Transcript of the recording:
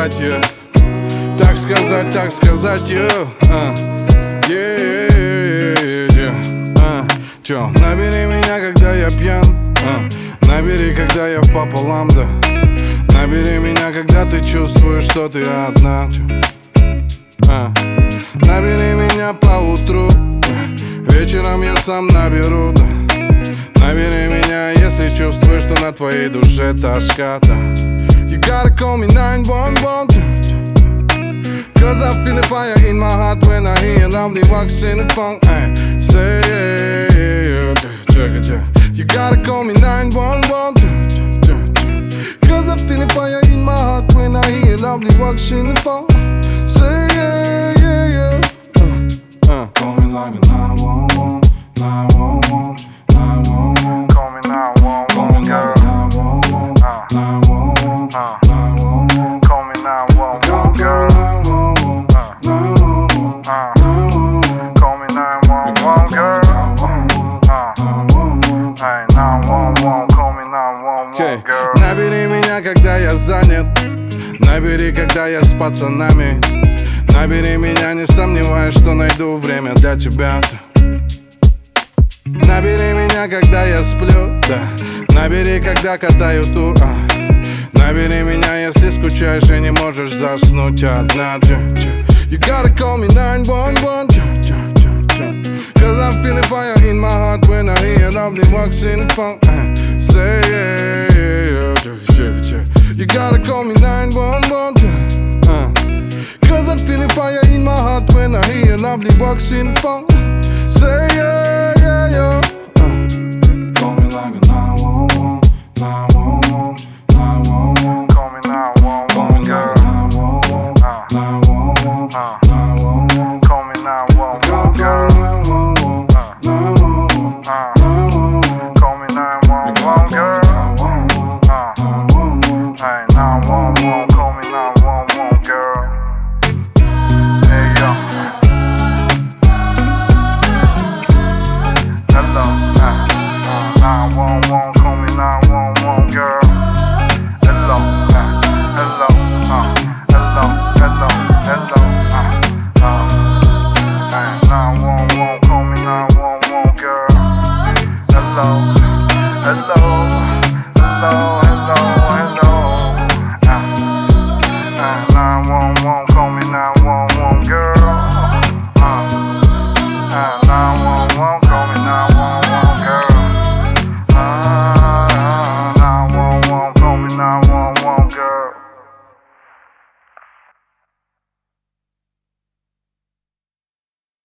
сказать, так сказать, Чё, набери меня, когда я пьян, набери, когда я впополам, да. Набери меня, когда ты чувствуешь, что ты одна, Набери меня поутру, вечером я сам наберу, да. Набери меня, если чувствуешь, что на твоей душе тоска, да. You gotta call me 911, cause I feel the fire in my heart when I hear lovely walks in the phone. Say you gotta call me 911, cause I feel the fire in my heart when I hear lovely walks in the phone. Say call me like a 911, 911, 911. Call me 911, girl. 911, 911, 911. Call me 911, girl. 911, 911, 911. Call me 911, girl. 911, call me 911, girl. Набери меня, когда я занят, набери, когда я с пацанами. Набери меня, не сомневаюсь, что найду время для тебя. Набери меня, когда я сплю, да. Набери, когда катаю тур, Набери меня, если скучаешь и не можешь заснуть одна. You gotta call me 911, cause I'm feeling fire in my heart when I hear lovely walks in the phone. Say you gotta call me 911, cause I'm feeling fire in my heart when I hear lovely walks in the phone. Say Call me like a 911, 911.